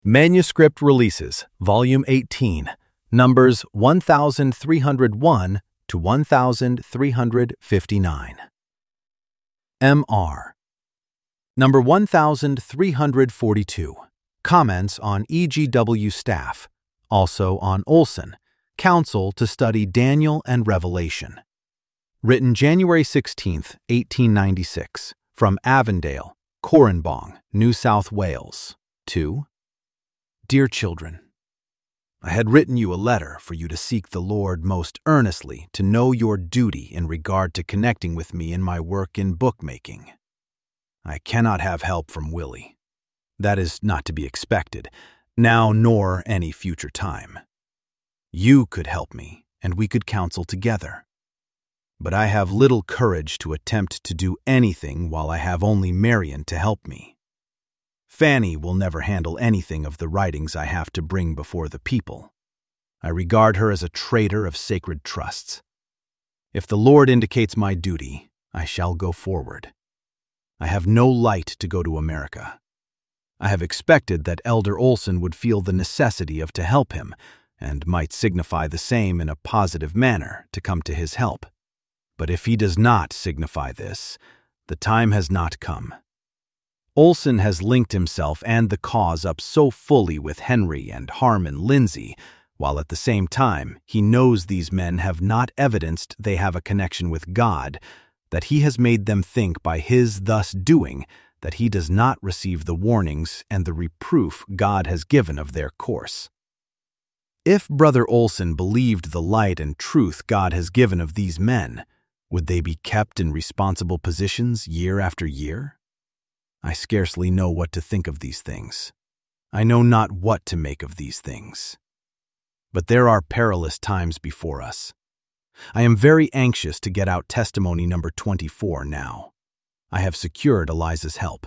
Manuscript Releases, Volume 18, numbers 1301 to 1359. M.R. Number 1342. Comments on E.G.W. Staff, also on Olson, Counsel to Study Daniel and Revelation. Written January 16, 1896, from Avondale, Corranbong, New South Wales, to Dear Children, I had written you a letter for you to seek the Lord most earnestly to know your duty in regard to connecting with me in my work in bookmaking. I cannot have help from Willie. That is not to be expected, now nor any future time. You could help me, and we could counsel together. But I have little courage to attempt to do anything while I have only Marian to help me. Fanny will never handle anything of the writings I have to bring before the people. I regard her as a traitor of sacred trusts. If the Lord indicates my duty, I shall go forward. I have no light to go to America. I have expected that Elder Olson would feel the necessity of to help him, and might signify the same in a positive manner to come to his help. But if he does not signify this, the time has not come. Olson has linked himself and the cause up so fully with Henry and Harmon Lindsay, while at the same time he knows these men have not evidenced they have a connection with God, that he has made them think by his thus doing that he does not receive the warnings and the reproof God has given of their course. If Brother Olson believed the light and truth God has given of these men, would they be kept in responsible positions year after year? I scarcely know what to think of these things. I know not what to make of these things. But there are perilous times before us. I am very anxious to get out testimony number 24 now. I have secured Eliza's help.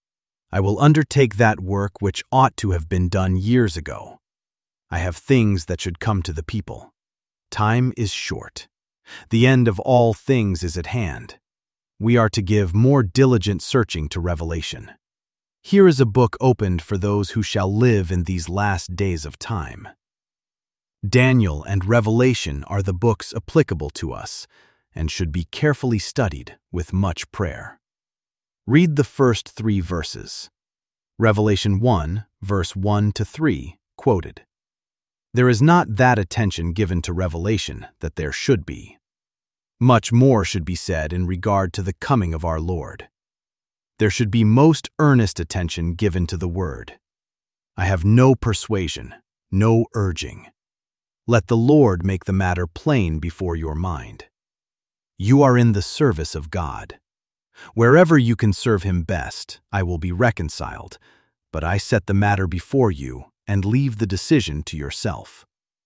I will undertake that work which ought to have been done years ago. I have things that should come to the people. Time is short. The end of all things is at hand. We are to give more diligent searching to revelation. Here is a book opened for those who shall live in these last days of time. Daniel and Revelation are the books applicable to us, and should be carefully studied with much prayer. Read the first 3 verses. Revelation 1, verse 1 to 3, quoted. There is not that attention given to Revelation that there should be. Much more should be said in regard to the coming of our Lord. There should be most earnest attention given to the Word. I have no persuasion, no urging. Let the Lord make the matter plain before your mind. You are in the service of God. Wherever you can serve Him best, I will be reconciled, but I set the matter before you and leave the decision to yourself.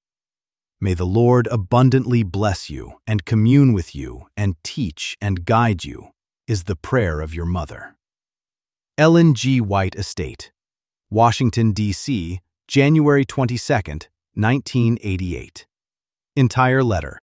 May the Lord abundantly bless you and commune with you and teach and guide you, is the prayer of your mother. Ellen G. White Estate, Washington, D.C., January 22, 1988. Entire letter,